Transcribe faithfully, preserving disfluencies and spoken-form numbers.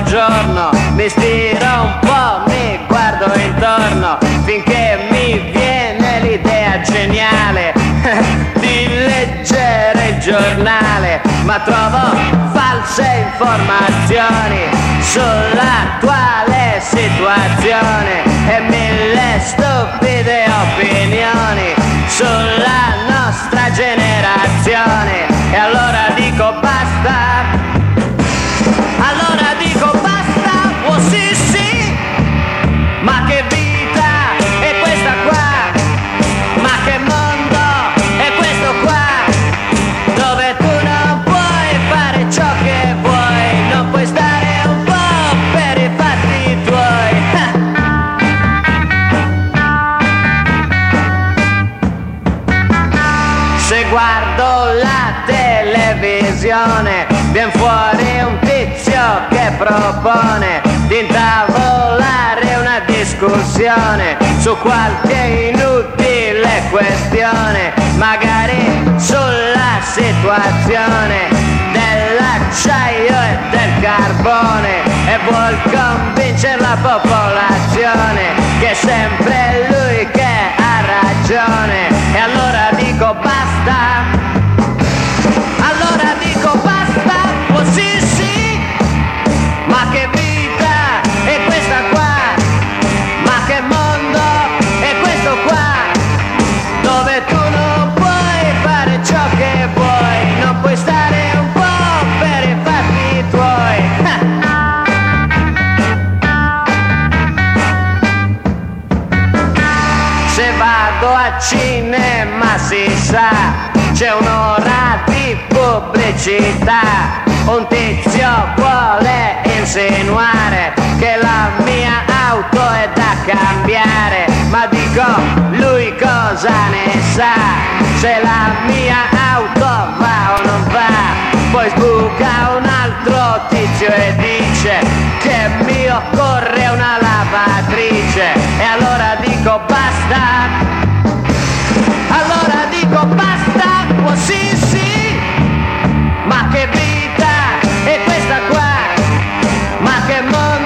giorno mi stiro un po', mi guardo intorno finché mi viene l'idea geniale di leggere il giornale, ma trovo false informazioni sull'attuale situazione e mille stupide opinioni sulla nostra generazione. E allora dico basta, allora dico basta, oh sì sì, ma che vita è questa qua, ma che mondo è questo qua, dove tu non puoi fare ciò che vuoi, non puoi stare un po' per i fatti tuoi. Se guardo la televisione vien fuori un tizio che propone di intavolare una discussione su qualche inutile questione, magari sulla situazione dell'acciaio e del carbone, e vuol convincere la popolazione che è sempre lui che ha ragione. E allora dico basta, allora dico basta, oh sì sì, ma che vita è questa qua, ma che mondo è questo qua, dove tu non puoi fare ciò che vuoi, non puoi stare un po' per i fatti tuoi. Se vado a cinema si sa, c'è un'ora di pubblicità, un tizio vuole insinuare che la mia auto è da cambiare, ma dico, lui cosa ne sa, se la mia auto va o non va. Poi sbuca un altro tizio e dice che mio corre una lavatrice, e allora dico basta, allora dico basta, oh sì sì, ma che vita è questa qua, ma che mondo